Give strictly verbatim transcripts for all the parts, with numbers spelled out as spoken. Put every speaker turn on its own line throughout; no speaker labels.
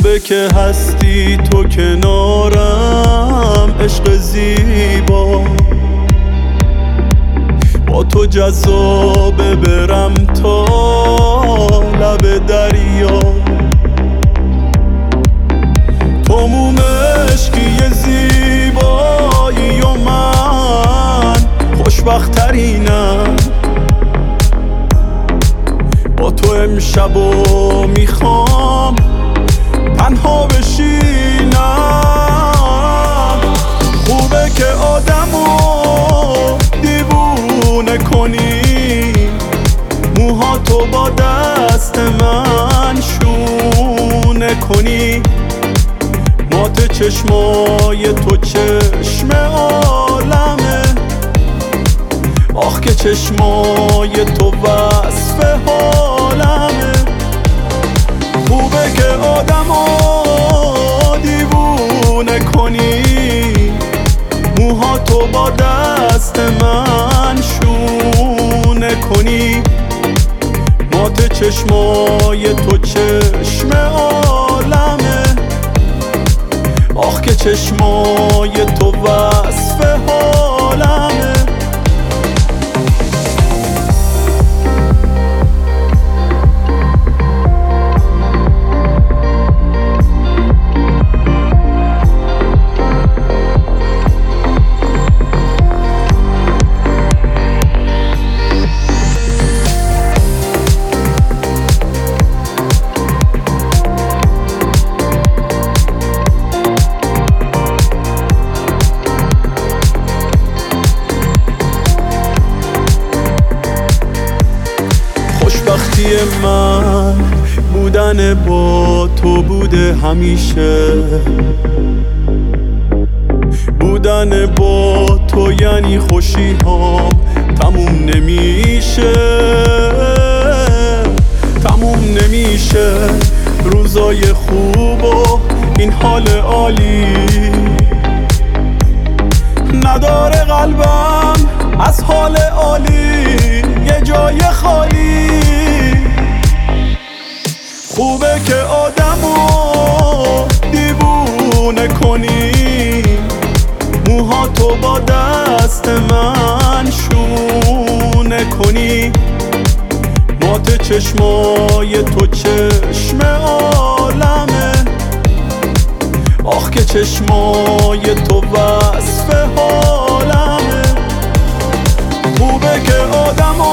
خوبه که هستی تو کنارم، عشق زیبا با تو جذابه برم تا لب دریا. تو موم عشقی زیبایی و من خوشبخت ترینم. با تو امشب و میخوام تنها بشینم. خوبه که آدمو دیوونه کنی، موهاتو با دست من شونه کنی. مات چشمای تو چشم عالمه، آخ که چشمای تو وصف حالمه. خوبه که آدمو دیوونه کنی، موهاتو با دست من شونه کنی. مات چشمای تو چشم عالمه، آخ که چشمای تو وصف حالمه. خوشبختی من بودن با تو بوده همیشه، بودن با تو یعنی خوشی هام تموم نمیشه، تموم نمیشه. روزای خوب و این حال عالی نداره قلبم از حال عالی یه جای خالی. خوبه که آدمو دیوونه کنی، موهاتو با دست من شونه کنی. مات چشمای تو چشم عالمه، آخ که چشمای تو وصف حالمه. خوبه که آدمو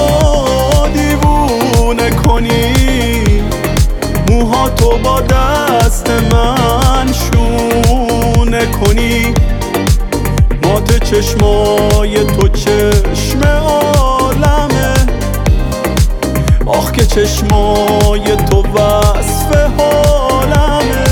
دیوونه کنی، موهاتو با دست من شونه کنی. مات چشمای تو چشم عالمه، آخ که چشمای تو وصف حالمه.